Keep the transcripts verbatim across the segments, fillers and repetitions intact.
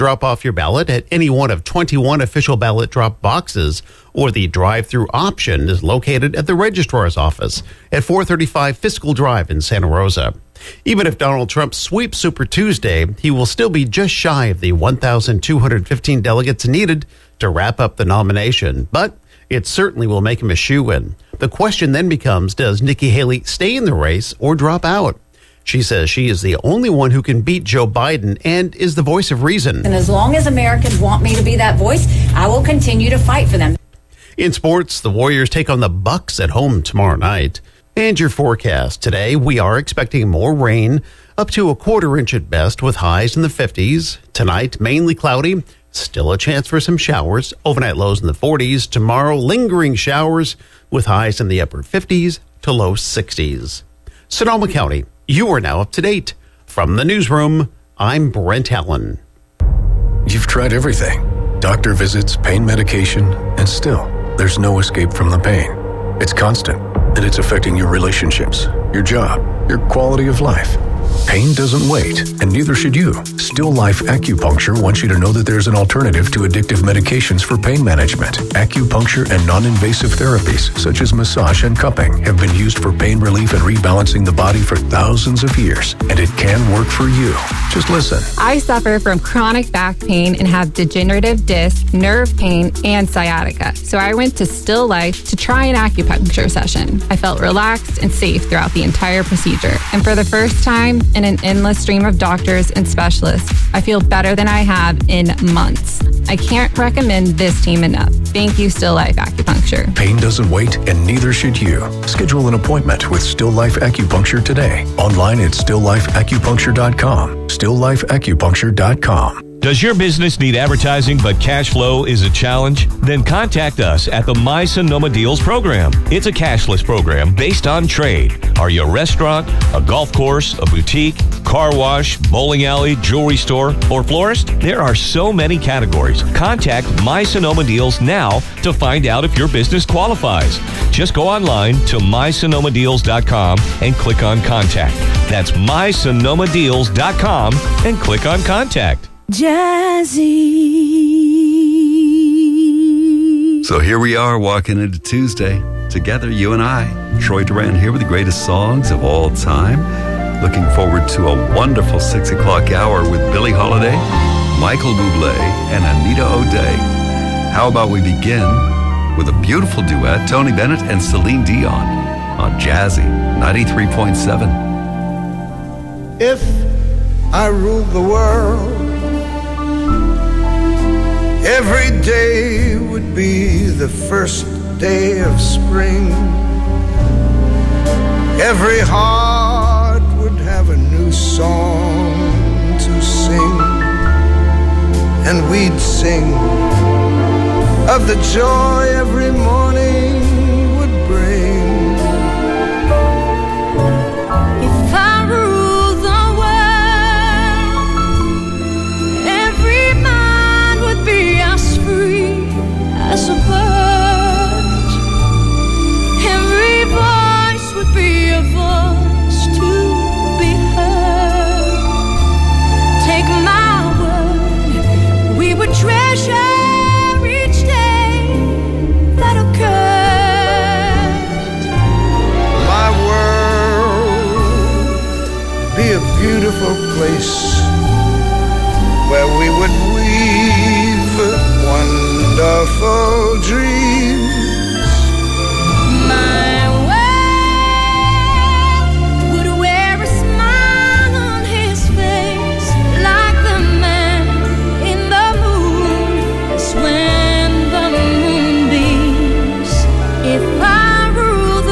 Drop off your ballot at any one of twenty-one official ballot drop boxes, or the drive-through option is located at the registrar's office at four thirty-five Fiscal Drive in Santa Rosa. Even if Donald Trump sweeps Super Tuesday, he will still be just shy of the one thousand two hundred fifteen delegates needed to wrap up the nomination, but it certainly will make him a shoo-in. The question then becomes, does Nikki Haley stay in the race or drop out? She says she is the only one who can beat Joe Biden and is the voice of reason. And as long as Americans want me to be that voice, I will continue to fight for them. In sports, the Warriors take on the Bucks at home tomorrow night. And your forecast today, we are expecting more rain, up to a quarter inch at best with highs in the fifties. Tonight, mainly cloudy, still a chance for some showers. Overnight lows in the forties. Tomorrow, lingering showers with highs in the upper fifties to low sixties. Sonoma County, you are now up to date. From the newsroom, I'm Brent Allen. You've tried everything. Doctor visits, pain medication, and still, there's no escape from the pain. It's constant, and it's affecting your relationships, your job, your quality of life. Pain doesn't wait, and neither should you. Still Life Acupuncture wants you to know that there's an alternative to addictive medications for pain management. Acupuncture and non-invasive therapies, such as massage and cupping, have been used for pain relief and rebalancing the body for thousands of years, and it can work for you. Just listen. I suffer from chronic back pain and have degenerative disc, nerve pain, and sciatica. So I went to Still Life to try an acupuncture session. I felt relaxed and safe throughout the entire procedure. And for the first time in an endless stream of doctors and specialists, I feel better than I have in months. I can't recommend this team enough. Thank you, Still Life Acupuncture. Pain doesn't wait, and neither should you. Schedule an appointment with Still Life Acupuncture today. Online at still life acupuncture dot com. still life acupuncture dot com. Does your business need advertising but cash flow is a challenge? Then contact us at the My Sonoma Deals program. It's a cashless program based on trade. Are you a restaurant, a golf course, a boutique, car wash, bowling alley, jewelry store, or florist? There are so many categories. Contact My Sonoma Deals now to find out if your business qualifies. Just go online to my sonoma deals dot com and click on Contact. That's my sonoma deals dot com and click on Contact. Jazzy. So here we are walking into Tuesday. Together, you and I. Troy Duran here with the greatest songs of all time. Looking forward to a wonderful six o'clock hour with Billie Holiday, Michael Bublé, and Anita O'Day. How about we begin with a beautiful duet, Tony Bennett and Celine Dion on Jazzy ninety-three point seven. If I ruled the world, every day would be the first day of spring. Every heart would have a new song to sing, and we'd sing of the joy every morning would bring. If I rule the world, every mind would be as free as a bird. Every voice would be a voice to be heard. Take my word, we would treasure each day that occurred. My world would be a beautiful place where we would weave wonderful dreams. My world would wear a smile on his face, like the man in the moon, when the moonbeams. If I rule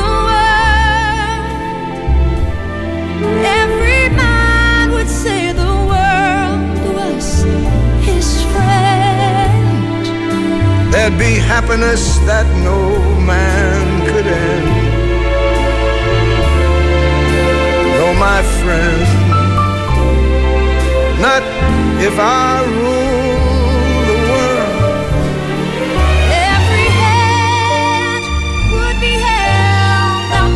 the world, every man would say the world was his friend. There'd be happiness that no man could end. No, my friend, not if I rule the world. Every hand would be held up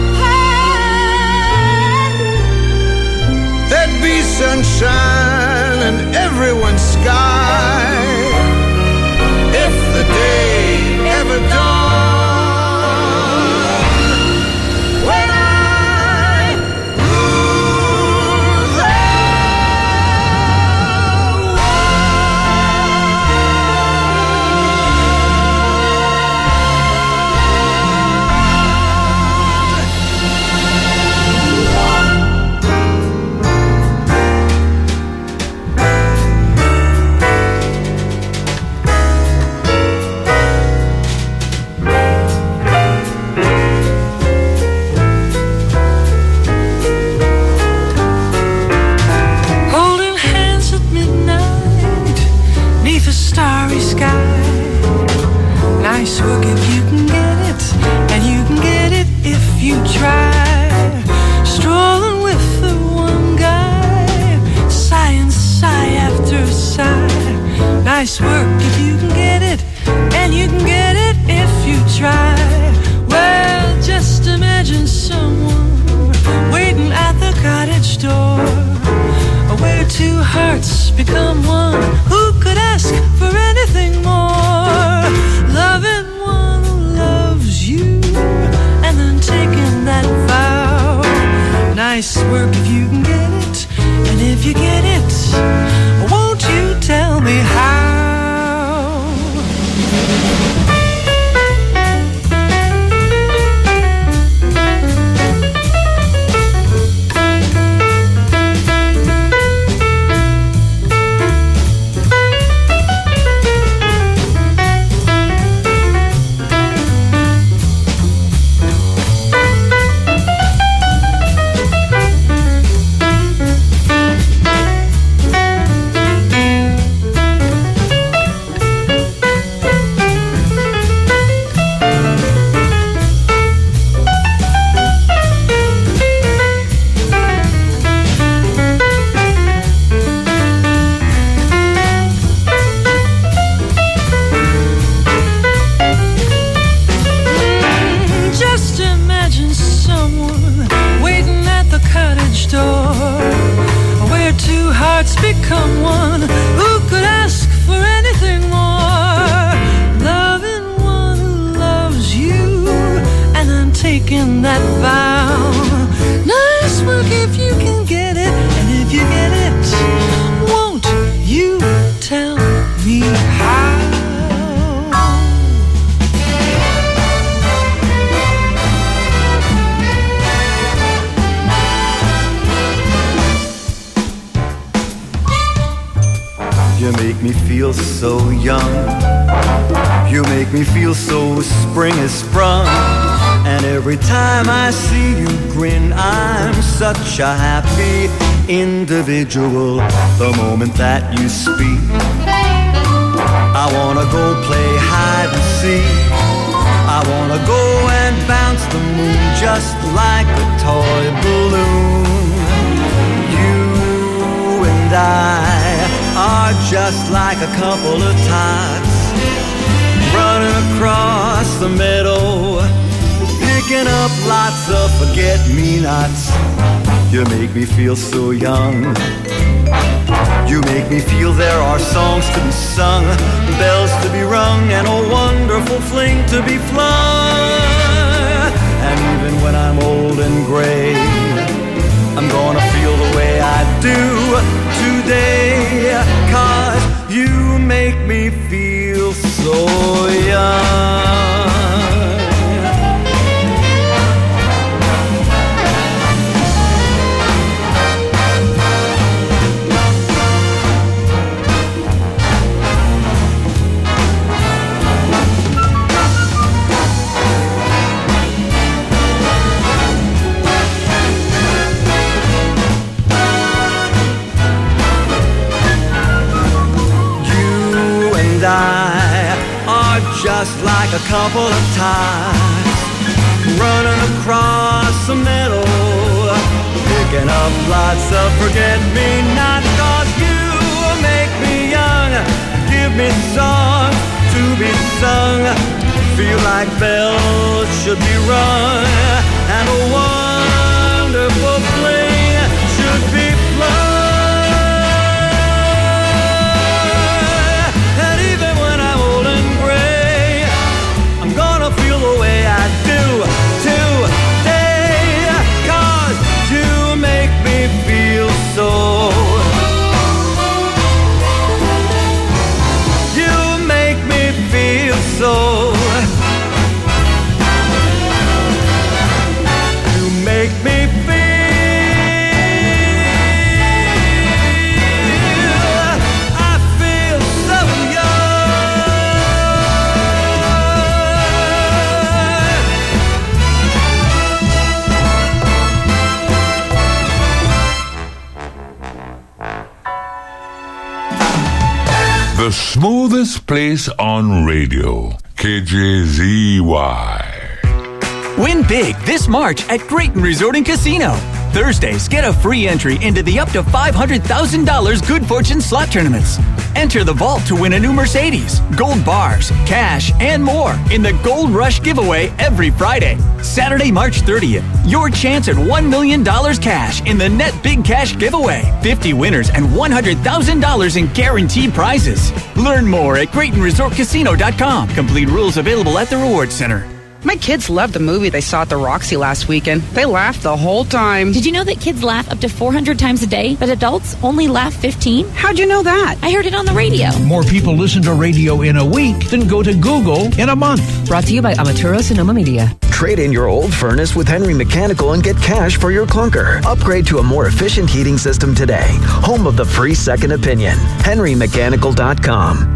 high. There'd be sunshine in everyone's sky. starry sky. Nice work if you can get it, and you can get it if you try. Strolling with the one guy, sigh and sigh after sigh. Nice work if you can get it, and you can get it if you try. Well, just imagine someone waiting at the cottage door, where two hearts become one. Who could ask for anything more? Loving one who loves you, and then taking that vow. Nice work if you can get it, and if you get it, won't you tell me how? Become one. Who could ask for anything more? Loving one who loves you, and then taking that vow. Nice work if you can get it, and if you get it, won't you tell me how? You make me feel so young. You make me feel so spring is sprung. And every time I see you grin, I'm such a happy individual. The moment that you speak, I wanna go play hide and seek. I wanna go and bounce the moon just like a toy balloon. You and I are just like a couple of tots running across the meadow, picking up lots of forget-me-nots. You make me feel so young. You make me feel there are songs to be sung, bells to be rung, and a wonderful fling to be flung. And even when I'm old and gray, I'm gonna feel the way I do today, 'cause you make me feel so young. I are just like a couple of tots running across the meadow, picking up lots of forget-me-not. 'Cause you make me young, give me songs to be sung, feel like bells should be rung, and a wonderful fling should be flung. The way I do today, 'cause you make me feel so. You make me feel so. You smoothest place on radio. K J Z Y. Win big this March at Grayton Resort and Casino. Thursdays, get a free entry into the up to five hundred thousand dollars Good Fortune slot tournaments. Enter the vault to win a new Mercedes, gold bars, cash, and more in the Gold Rush giveaway every Friday. Saturday, March thirtieth, your chance at one million dollars cash in the Net Big Cash giveaway. fifty winners and one hundred thousand dollars in guaranteed prizes. Learn more at Grayton Resort Casino dot com. Complete rules available at the Rewards Center. My kids loved the movie they saw at the Roxy last weekend. They laughed the whole time. Did you know that kids laugh up to four hundred times a day, but adults only laugh fifteen? How'd you know that? I heard it on the radio. More people listen to radio in a week than go to Google in a month. Brought to you by Amaturo Sonoma Media. Trade in your old furnace with Henry Mechanical and get cash for your clunker. Upgrade to a more efficient heating system today. Home of the free second opinion. Henry Mechanical dot com.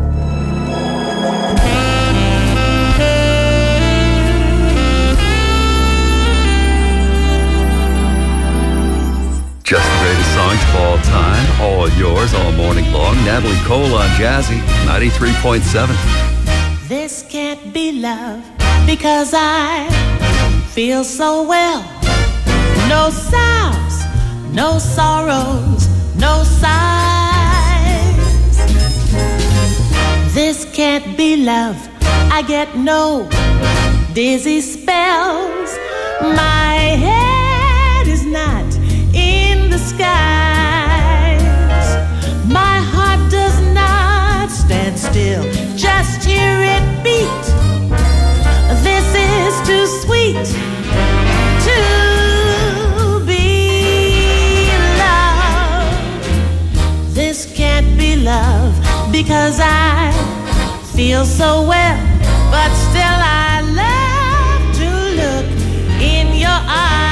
Just the greatest songs of all time, all yours, all morning long. Natalie Cole on Jazzy, ninety-three point seven. This can't be love because I feel so well. No sounds, no sorrows, no sighs. This can't be love. I get no dizzy spells. My head is not in the skies. My heart does not stand still. Just hear it beat. This is too sweet to be love. This can't be love because I feel so well, but still I love to look in your eyes.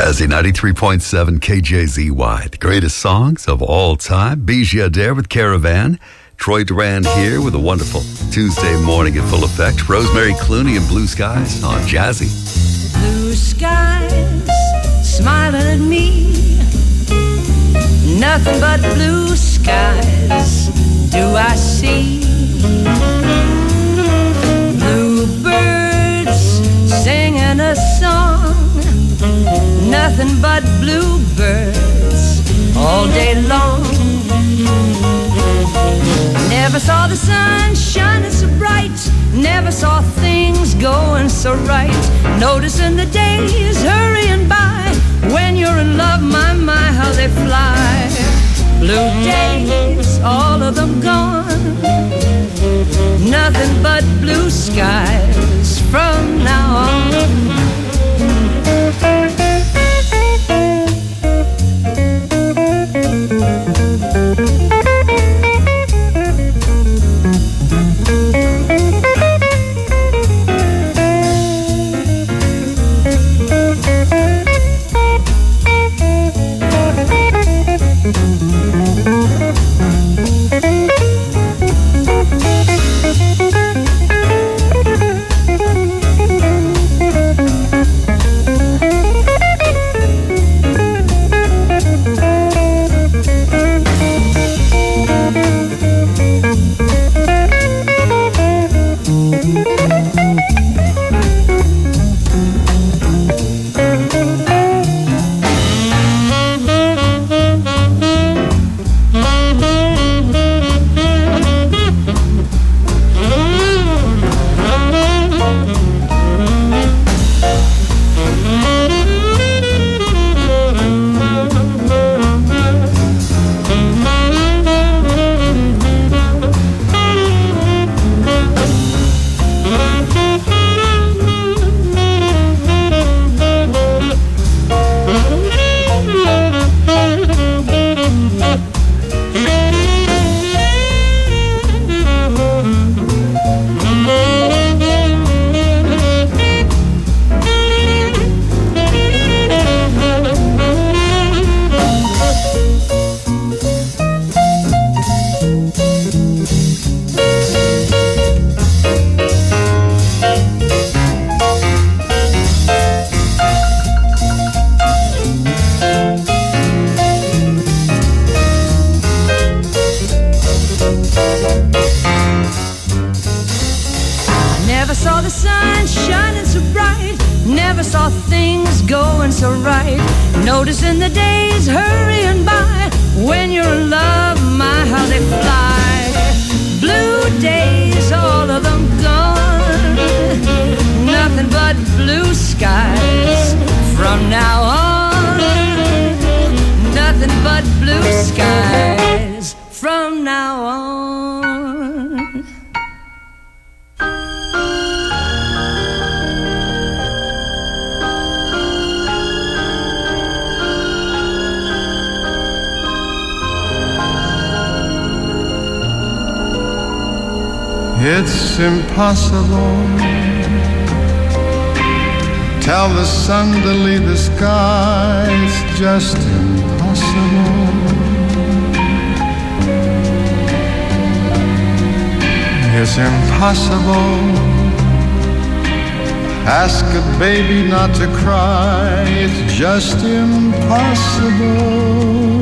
Jazzy ninety-three point seven K J Z Y. The greatest songs of all time. Bijou Adair with Caravan. Troy Duran here with a wonderful Tuesday morning in full effect. Rosemary Clooney and Blue Skies on Jazzy. Blue skies smiling at me. Nothing but blue skies do I see. Bluebirds singing a song. Nothing but bluebirds all day long. Never saw the sun shining so bright. Never saw things going so right. Noticing the days hurrying by. When you're in love, my, my, how they fly. Blue days, all of them gone. Nothing but blue skies from now on. Noticing the days hurrying by. When you're in love, my, how they fly. Blue days, all of them gone. Nothing but blue skies from now on. Nothing but blue skies from now on. It's impossible. Tell the sun to leave the sky. It's just impossible. It's impossible. Ask a baby not to cry. It's just impossible.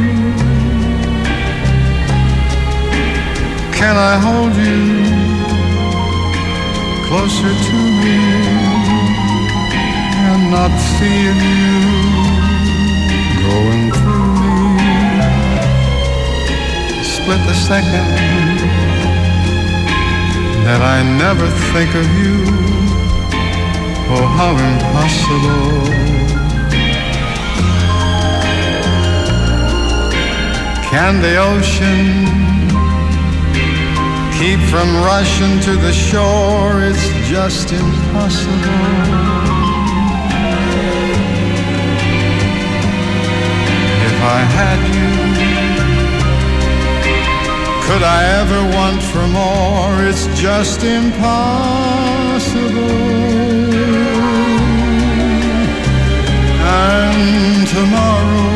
Can I hold you closer to me and not feel you going through me? Split the second that I never think of you. Oh, how impossible. Can the ocean keep from rushing to the shore? It's just impossible. If I had you, could I ever want for more? It's just impossible. And tomorrow.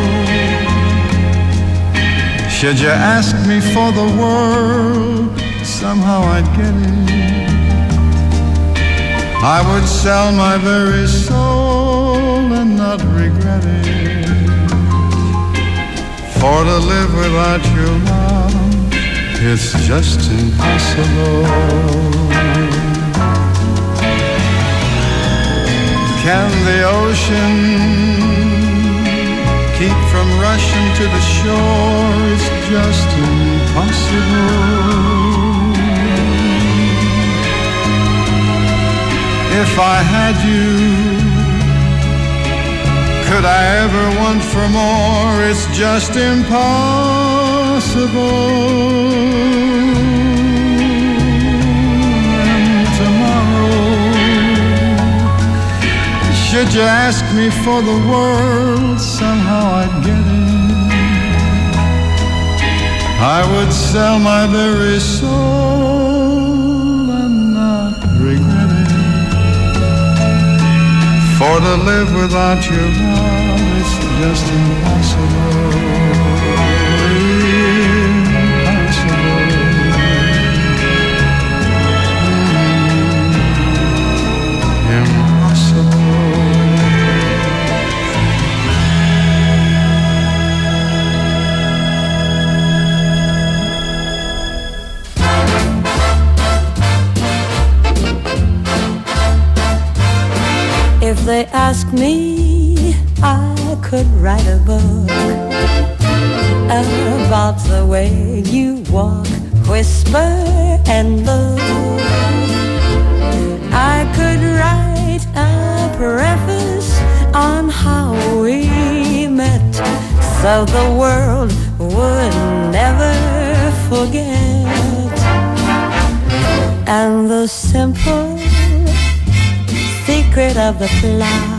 Should you ask me for the world, somehow I'd get it. I would sell my very soul and not regret it. For to live without your love, it's just impossible. Can the ocean keep from rushing to the shore? It's just impossible. If I had you, could I ever want for more? It's just impossible. And tomorrow, should you ask me for the world, somehow I'd get it. I would sell my very soul and not regret it. For to live without your love, it's just impossible. If they ask me, I could write a book about the way you walk, whisper, and look. I could write a preface on how we met, so the world would never forget. And the simple secret of the plot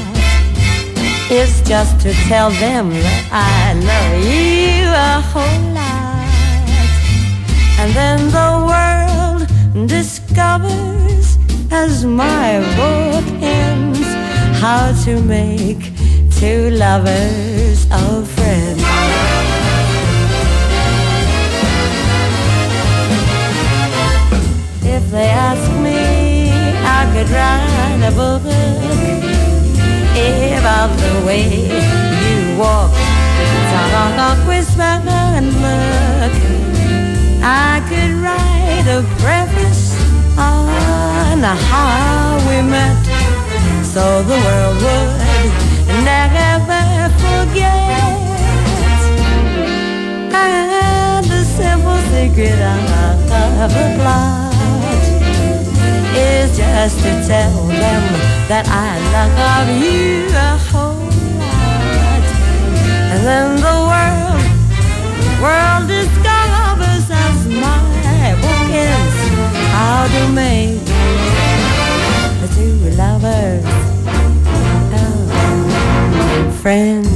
is just to tell them that I love you a whole lot. And then the world discovers, as my book ends, how to make two lovers a friend. If they ask me, I could write a book about the way you walk, talk, whisper, and look. I could write a preface on how we met, so the world would never forget. And the simple secret of the plot is just to tell them that I love you a whole lot. And then the world, world discovers, as my book ends, how to make the two lovers a friend.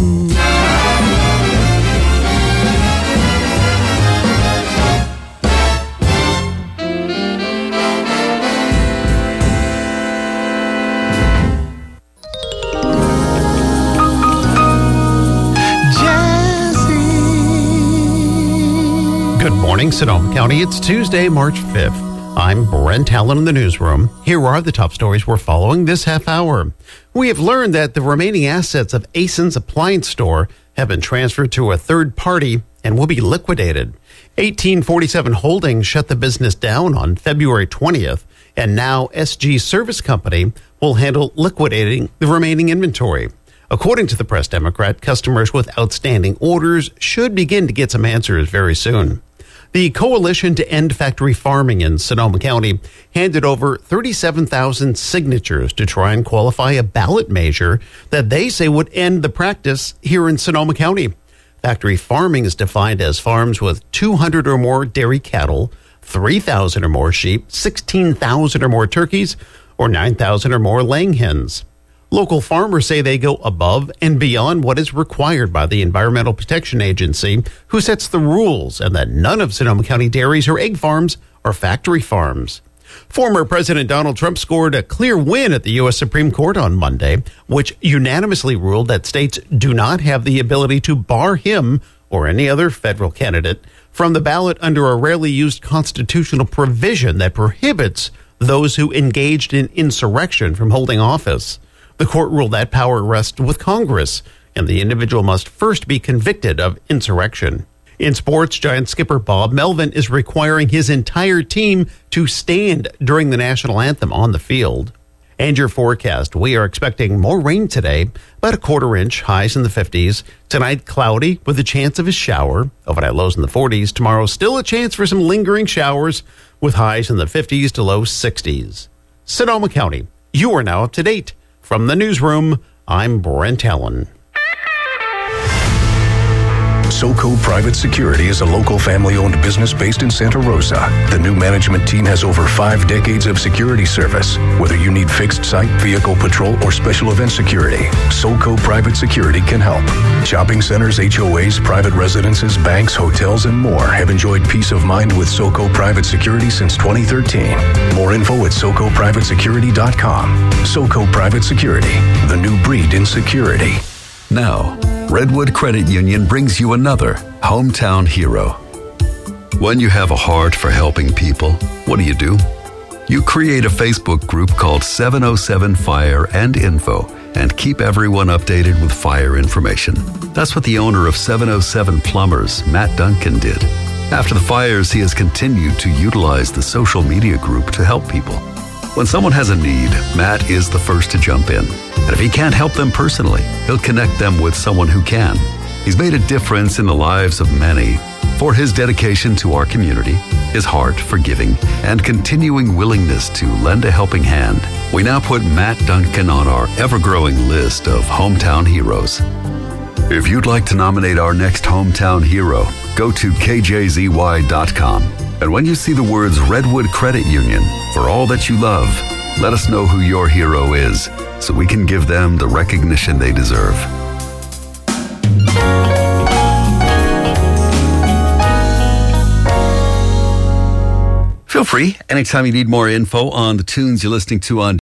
Good morning, Sonoma County. It's Tuesday, March fifth. I'm Brent Allen in the newsroom. Here are the top stories we're following this half hour. We have learned that the remaining assets of Ason's Appliance Store have been transferred to a third party and will be liquidated. eighteen forty-seven Holdings shut the business down on February twentieth, and now S G Service Company will handle liquidating the remaining inventory. According to the Press Democrat, customers with outstanding orders should begin to get some answers very soon. The Coalition to End Factory Farming in Sonoma County handed over thirty-seven thousand signatures to try and qualify a ballot measure that they say would end the practice here in Sonoma County. Factory farming is defined as farms with two hundred or more dairy cattle, three thousand or more sheep, sixteen thousand or more turkeys, or nine thousand or more laying hens. Local farmers say they go above and beyond what is required by the Environmental Protection Agency, who sets the rules, and that none of Sonoma County dairies or egg farms are factory farms. Former President Donald Trump scored a clear win at the U S Supreme Court on Monday, which unanimously ruled that states do not have the ability to bar him or any other federal candidate from the ballot under a rarely used constitutional provision that prohibits those who engaged in insurrection from holding office. The court ruled that power rests with Congress, and the individual must first be convicted of insurrection. In sports, Giant skipper Bob Melvin is requiring his entire team to stand during the national anthem on the field. And your forecast, we are expecting more rain today, about a quarter inch, highs in the fifties. Tonight, cloudy with a chance of a shower, overnight lows in the forties. Tomorrow, still a chance for some lingering showers with highs in the fifties to low sixties. Sonoma County, you are now up to date. From the newsroom, I'm Brent Allen. SoCo Private Security is a local family-owned business based in Santa Rosa. The new management team has over five decades of security service. Whether you need fixed site, vehicle patrol, or special event security, SoCo Private Security can help. Shopping centers, H O As, private residences, banks, hotels, and more have enjoyed peace of mind with SoCo Private Security since twenty thirteen. More info at soco private security dot com. SoCo Private Security, the new breed in security. Now, Redwood Credit Union brings you another hometown hero. When you have a heart for helping people, what do you do? You create a Facebook group called seven oh seven Fire and Info and keep everyone updated with fire information. That's what the owner of seven oh seven Plumbers, Matt Duncan, did. After the fires, he has continued to utilize the social media group to help people. When someone has a need, Matt is the first to jump in. And if he can't help them personally, he'll connect them with someone who can. He's made a difference in the lives of many for his dedication to our community, his heart for giving, and continuing willingness to lend a helping hand. We now put Matt Duncan on our ever-growing list of hometown heroes. If you'd like to nominate our next hometown hero, go to K J Z Y dot com. And when you see the words Redwood Credit Union, for all that you love, let us know who your hero is so we can give them the recognition they deserve. Feel free, anytime you need more info on the tunes you're listening to on